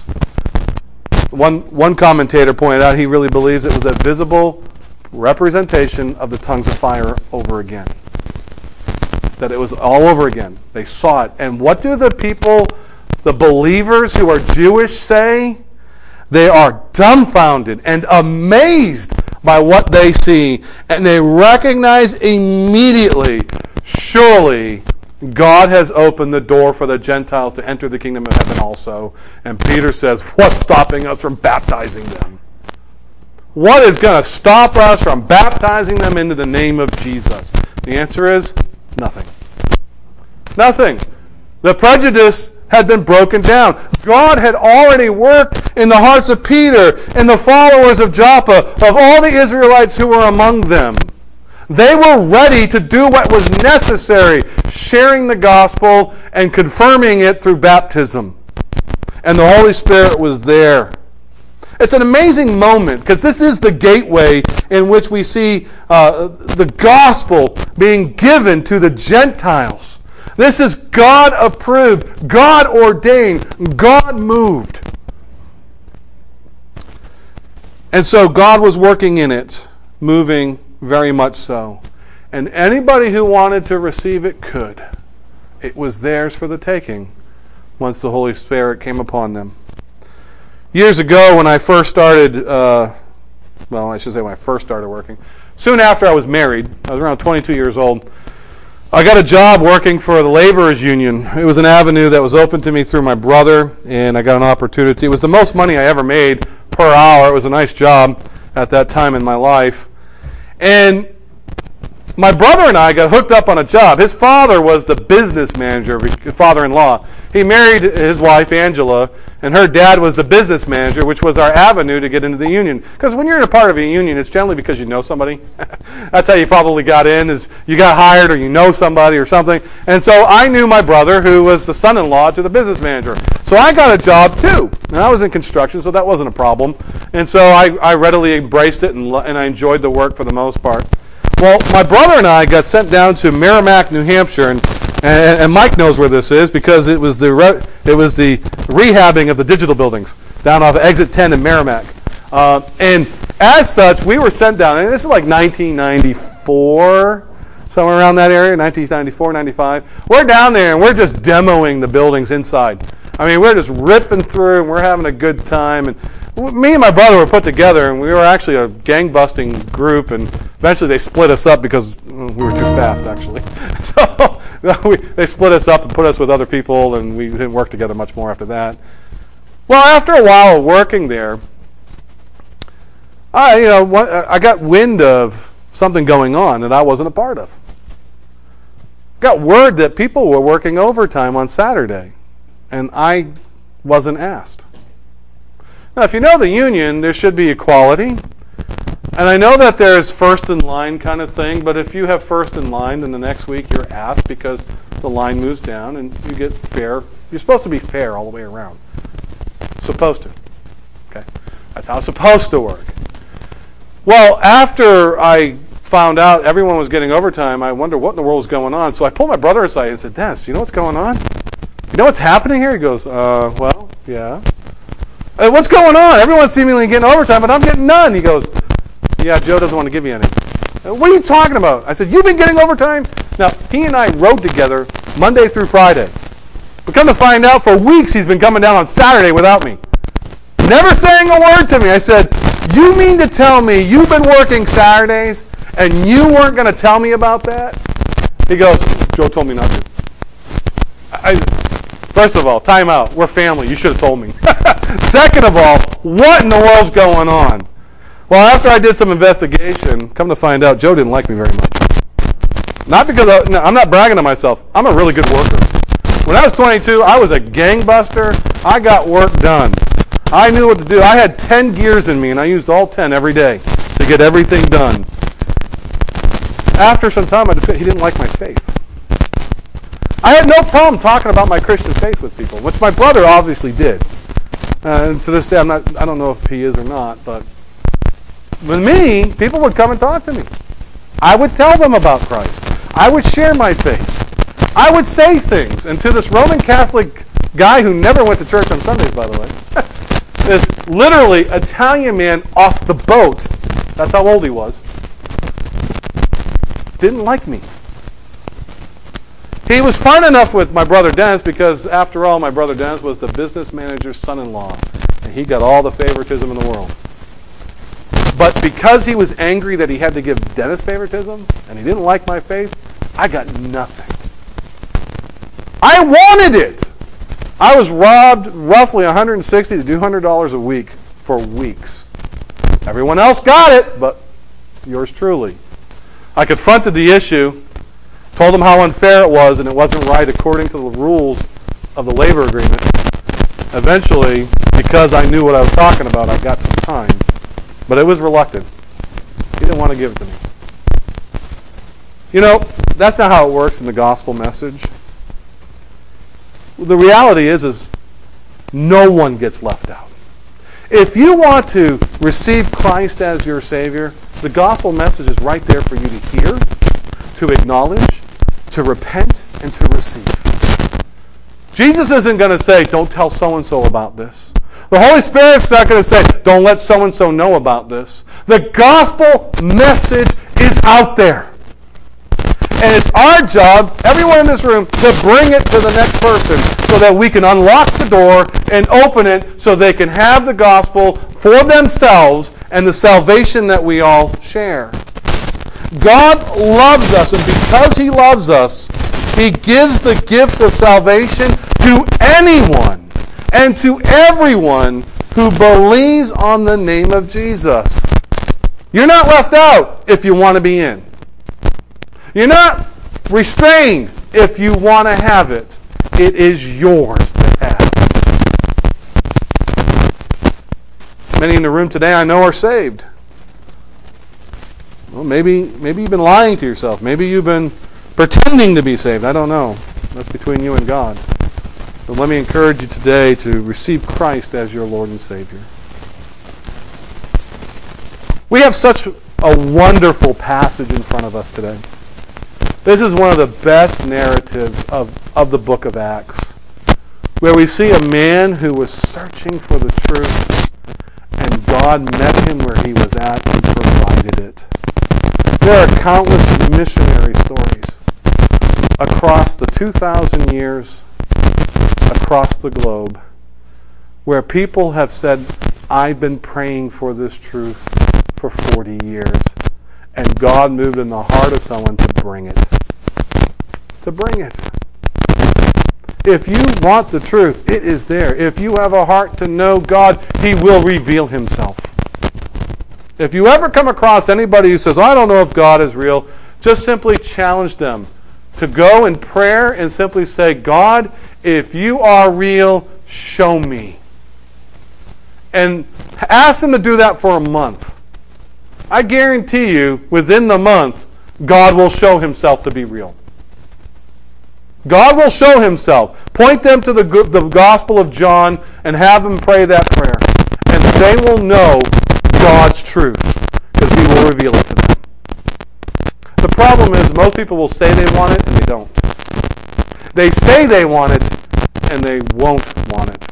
One commentator pointed out he really believes it was a visible representation of the tongues of fire over again. That it was all over again. They saw it. And what do the people, the believers who are Jewish, say? They are dumbfounded and amazed by what they see. And they recognize immediately, surely God has opened the door for the Gentiles to enter the kingdom of heaven also. And Peter says, what's stopping us from baptizing them? What is going to stop us from baptizing them into the name of Jesus? The answer is nothing. Nothing. The prejudice had been broken down. God had already worked in the hearts of Peter and the followers of Joppa, of all the Israelites who were among them. They were ready to do what was necessary, sharing the gospel and confirming it through baptism. And the Holy Spirit was there. It's an amazing moment because this is the gateway in which we see the gospel being given to the Gentiles. This is God approved, God ordained, God moved. And so God was working in it, moving very much so. And anybody who wanted to receive it could. It was theirs for the taking once the Holy Spirit came upon them. Years ago when I first started, when I first started working, soon after I was married, I was around 22 years old, I got a job working for the Laborers Union. It was an avenue that was open to me through my brother, and I got an opportunity. It was the most money I ever made per hour. It was a nice job at that time in my life. And my brother and I got hooked up on a job. His father was the business manager, father-in-law. He married his wife, Angela, and her dad was the business manager, which was our avenue to get into the union. Because when you're in a part of a union, it's generally because you know somebody. That's how you probably got in, is you got hired or you know somebody or something. And so I knew my brother, who was the son-in-law to the business manager. So I got a job too. And I was in construction, so that wasn't a problem. And so I readily embraced it, and I enjoyed the work for the most part. Well, my brother and I got sent down to Merrimack, New Hampshire, and Mike knows where this is because it was the rehabbing of the digital buildings down off of Exit 10 in Merrimack. And as such, we were sent down, and this is like 1994, somewhere around that area, 1994, 95. We're down there, and we're just demoing the buildings inside. I mean, we're just ripping through, and we're having a good time. And me and my brother were put together, and we were actually a gang-busting group, and eventually they split us up because we were too fast, actually. So they split us up and put us with other people, and we didn't work together much more after that. Well, after a while of working there, I got wind of something going on that I wasn't a part of. Got word that people were working overtime on Saturday, and I wasn't asked. Now, if you know the union, there should be equality. And I know that there's first in line kind of thing, but if you have first in line, then the next week you're asked because the line moves down and you get fair. You're supposed to be fair all the way around. Supposed to. Okay? That's how it's supposed to work. Well, after I found out everyone was getting overtime, I wondered what in the world was going on. So I pulled my brother aside and said, Dennis, you know what's going on? You know what's happening here? He goes, well, yeah. What's going on? Everyone's seemingly getting overtime, but I'm getting none. He goes, yeah, Joe doesn't want to give you any. What are you talking about? I said, you've been getting overtime? Now, he and I rode together Monday through Friday. But come to find out, for weeks he's been coming down on Saturday without me. Never saying a word to me. I said, you mean to tell me you've been working Saturdays and you weren't going to tell me about that? He goes, Joe told me not to. First of all, time out. We're family. You should have told me. Second of all, what in the world's going on? Well, after I did some investigation, come to find out, Joe didn't like me very much. Not because I'm not bragging on myself. I'm a really good worker. When I was 22, I was a gangbuster. I got work done. I knew what to do. I had 10 gears in me, and I used all 10 every day to get everything done. After some time, I decided he didn't like my faith. I had no problem talking about my Christian faith with people, which my brother obviously did. And to this day, I don't know if he is or not, but with me, people would come and talk to me. I would tell them about Christ. I would share my faith. I would say things. And to this Roman Catholic guy who never went to church on Sundays, by the way, this literally Italian man off the boat, that's how old he was, didn't like me. He was fine enough with my brother Dennis because, after all, my brother Dennis was the business manager's son-in-law, and he got all the favoritism in the world. But because he was angry that he had to give Dennis favoritism, and he didn't like my faith, I got nothing. I wanted it. I was robbed roughly $160 to $200 a week for weeks. Everyone else got it, but yours truly. I confronted the issue, told them how unfair it was, and it wasn't right according to the rules of the labor agreement. Eventually, because I knew what I was talking about, I got some time. But it was reluctant. He didn't want to give it to me. You know, that's not how it works in the gospel message. The reality is no one gets left out. If you want to receive Christ as your Savior, the gospel message is right there for you to hear, to acknowledge, to repent, and to receive. Jesus isn't going to say, don't tell so-and-so about this. The Holy Spirit's not going to say, don't let so-and-so know about this. The gospel message is out there. And it's our job, everyone in this room, to bring it to the next person so that we can unlock the door and open it so they can have the gospel for themselves and the salvation that we all share. God loves us, and because He loves us, He gives the gift of salvation to anyone and to everyone who believes on the name of Jesus. You're not left out if you want to be in. You're not restrained if you want to have it. It is yours to have. Many in the room today I know are saved. Well, maybe you've been lying to yourself. Maybe you've been pretending to be saved. I don't know. That's between you and God. But let me encourage you today to receive Christ as your Lord and Savior. We have such a wonderful passage in front of us today. This is one of the best narratives of the book of Acts, where we see a man who was searching for the truth, and God met him where he was at and provided it. There are countless missionary stories across the 2,000 years, across the globe, where people have said, I've been praying for this truth for 40 years. And God moved in the heart of someone to bring it. To bring it. If you want the truth, it is there. If you have a heart to know God, He will reveal Himself. If you ever come across anybody who says, I don't know if God is real, just simply challenge them to go in prayer and simply say, God, if you are real, show me. And ask them to do that for a month. I guarantee you, within the month, God will show Himself to be real. God will show Himself. Point them to the Gospel of John and have them pray that prayer. And they will know God's truth because He will reveal it to them. The problem is most people will say they want it and they don't. They say they want it and they won't want it.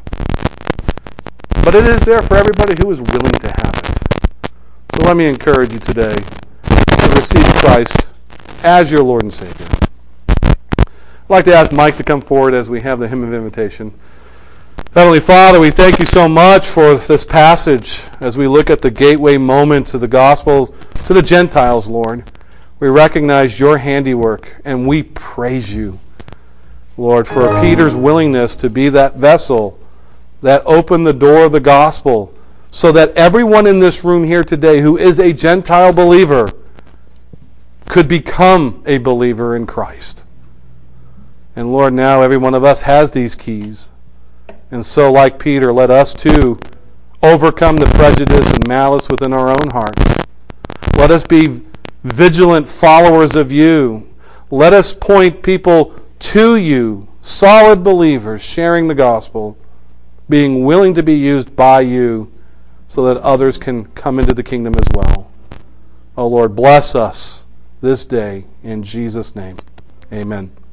But it is there for everybody who is willing to have it. So let me encourage you today to receive Christ as your Lord and Savior. I'd like to ask Mike to come forward as we have the hymn of invitation. Heavenly Father, we thank you so much for this passage as we look at the gateway moment to the gospel to the Gentiles, Lord. We recognize your handiwork and we praise you, Lord, for Peter's willingness to be that vessel that opened the door of the gospel so that everyone in this room here today who is a Gentile believer could become a believer in Christ. And Lord, now every one of us has these keys. And so, like Peter, let us too overcome the prejudice and malice within our own hearts. Let us be vigilant followers of you. Let us point people to you, solid believers, sharing the gospel, being willing to be used by you so that others can come into the kingdom as well. Oh Lord, bless us this day in Jesus' name. Amen.